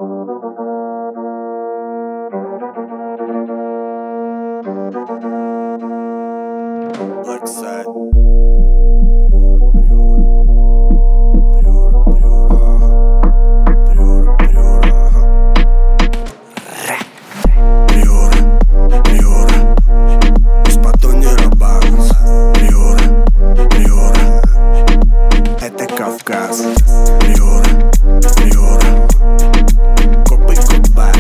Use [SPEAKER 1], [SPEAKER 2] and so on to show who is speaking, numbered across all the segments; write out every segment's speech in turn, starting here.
[SPEAKER 1] Black Side. Это Кавказ. Копы Кубань.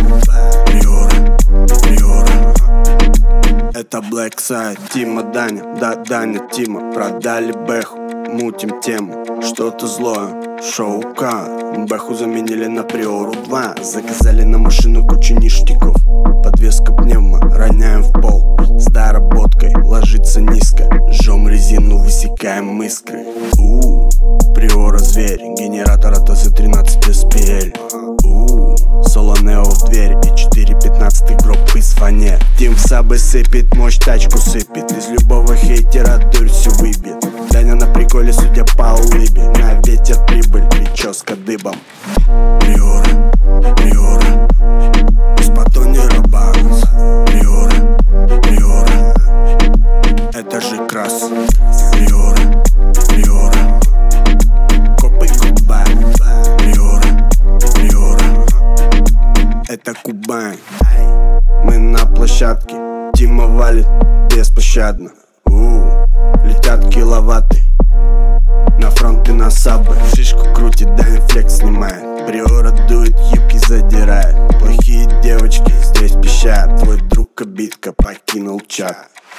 [SPEAKER 1] Это Black Side. Тима, Даня, да, Даня, Тима. Продали Бэху, мутим тему. Что-то злое, шоу К. Бэху заменили на Приору 2. Заказали на машину кучу ништяков. Подвеска пневма, роняем в пол. С доработкой, ложится низко. Жжем резину, высекаем искры. Приора зверь, генератор от АЗ-13 SPL. Солонео в дверь и 4.15 гроб из фанер. Тим в сабы сыпет, мощь тачку сыпет. Из любого хейтера дурь всю выбьет. Даня на приколе, судя по улыбе. На ветер прибыль, прическа дыбом. Приора, Приора, из батонера Багус. Приора, Приора, это же крас. Приора, Приора, копы Кубань. Приора, Приора, это Кубань. Мы на площадке, Тима валит беспощадно. Летят киловатты на фронты, на сабы. Шишку крутит, Даня флекс снимает. Приора дует, юбки задирает. Плохие девочки здесь пищат. Твой друг обидка покинул чат.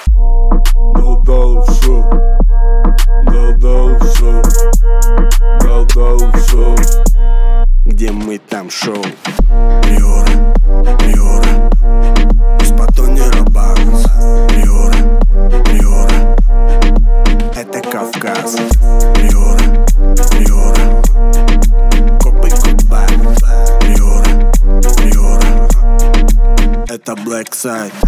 [SPEAKER 1] Дал шоу, дал шоу, дал шоу. Где мы, там шоу. Приора, Приора, из батонера Багус. Приора, Приора, это Кавказ. Приора, Приора, копы Кубань. Приора, Приора, это Black Side.